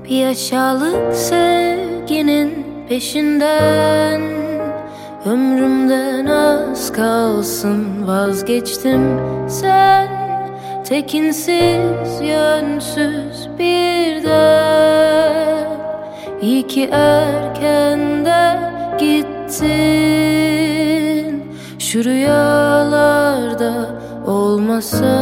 Bir aşağılık sevginin peşinden, ömrümden az kalsın vazgeçtim. Sen tekinsiz, yönsüz birden, İyi ki erkenden gittin. Şu rüyalarda olmasa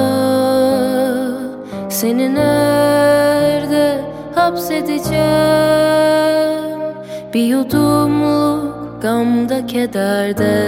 seni nerede hapsedeceğim? Bir yudumluk gamda kederde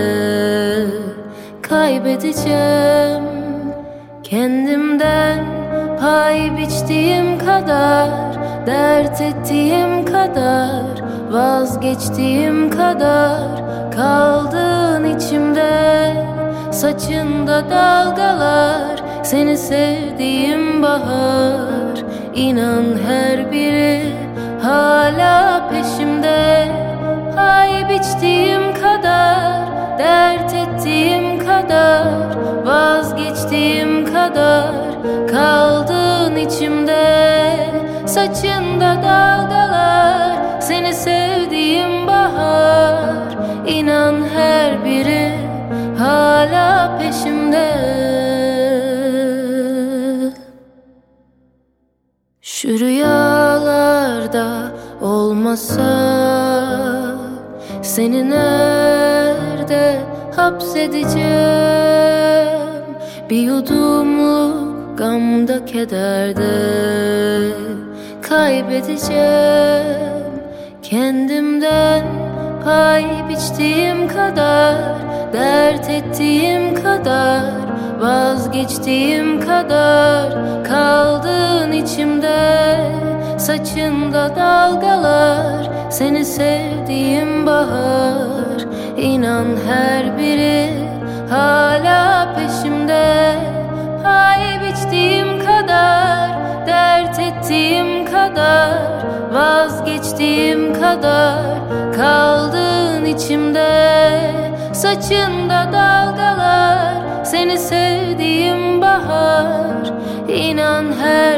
kaybedeceğim. Kendimden pay biçtiğim kadar, dert ettiğim kadar, vazgeçtiğim kadar kaldın içimde. Saçında dalgalar, seni sevdiğim bahar. İnan her biri hala peşimde. Pay biçtiğim kadar, dert ettiğim kadar, vazgeçtiğim kadar kaldın içimde. Saçında dalgalar, seni sevdiğim bahar. İnan her biri hala peşimde. Şu rüyalarda olmasa seni nerede hapsedeceğim? Bir yudumluk gamda kederde kaybedeceğim. Kendimden pay biçtiğim kadar, dert ettiğim kadar, vazgeçtiğim kadar kaldın içimde. Saçında dalgalar, seni sevdiğim bahar. İnan her biri hala peşimde. Pay biçtiğim kadar, dert ettiğim kadar, vazgeçtiğim kadar kaldın içimde. Saçında dalgalar, seni sevdiğim bahar. İnan her